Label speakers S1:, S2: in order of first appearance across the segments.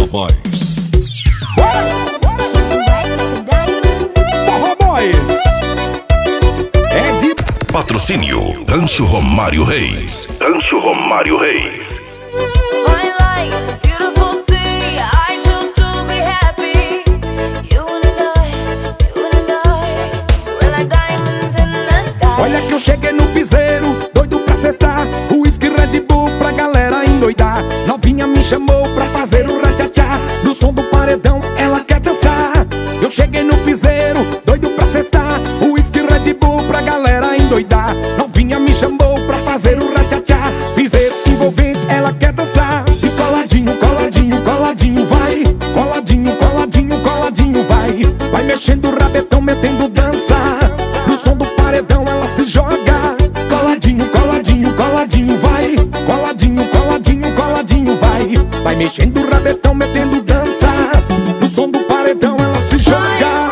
S1: Boys. Forró Boys. É de
S2: Patrocínio Rancho Romário Reis. Rancho Romário Reis.
S3: Olha que eu cheguei no piseiro, doido pra cestar, uísque Red Bull pra galera endoidar. Novinha me chamou pra fazer o ratchachá, no som do paredão ela quer dançar. Eu cheguei no piseiro, doido pra cestar, uísque Red Bull pra galera endoidar. Novinha me chamou pra fazer o ratchachá, piseiro envolvente ela quer dançar. E coladinho, coladinho, coladinho vai, coladinho, coladinho, coladinho vai. Vai mexendo o rabetão, metendo dança, no som do paredão ela se joga. Coladinho, coladinho, coladinho vai, coladinho, coladinho, coladinho vai. Vai mexendo o rabetão, metendo dança, no som do paredão ela se joga.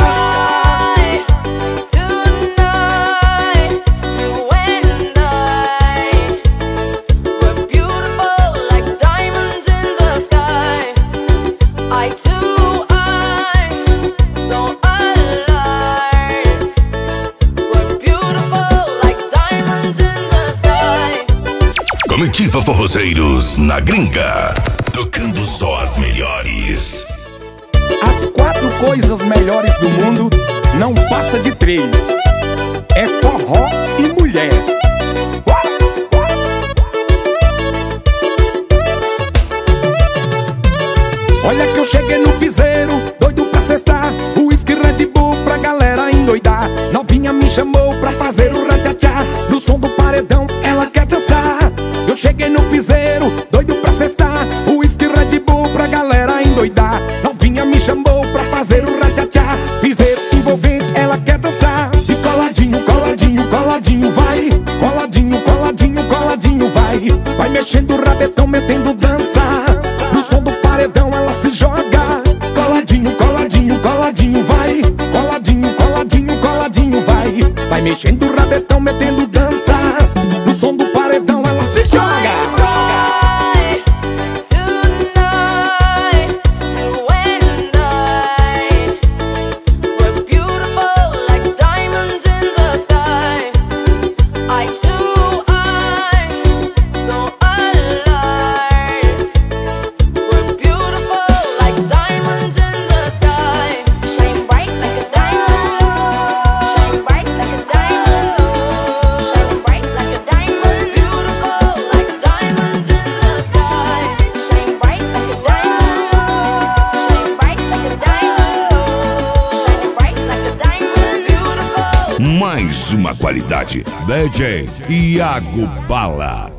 S2: Comitiva Forrozeiros na Gringa, tocando só as melhores.
S3: As 4 coisas melhores do mundo não passa de 3. É forró e mulher. Olha que eu cheguei no piseiro, doido pra cestar, uísque Red Bull pra galera endoidar. Novinha me chamou pra fazer o ratchachá, no som do paredão ela quer dançar. Eu cheguei no piseiro, doido pra cestar, uísque Red Bull pra galera endoidar. Novinha me chamou pra fazer o ratchachá, piseiro envolvente ela quer dançar. E coladinho, coladinho, coladinho vai, coladinho, coladinho, coladinho vai. Vai mexendo o rabetão, metendo dança, no som do paredão ela se joga. Coladinho, coladinho, coladinho vai, coladinho, coladinho, coladinho vai. Vai mexendo o rabetão, metendo dança, no som do paredão ela se joga.
S2: Mais uma qualidade. DJ Iago Bala.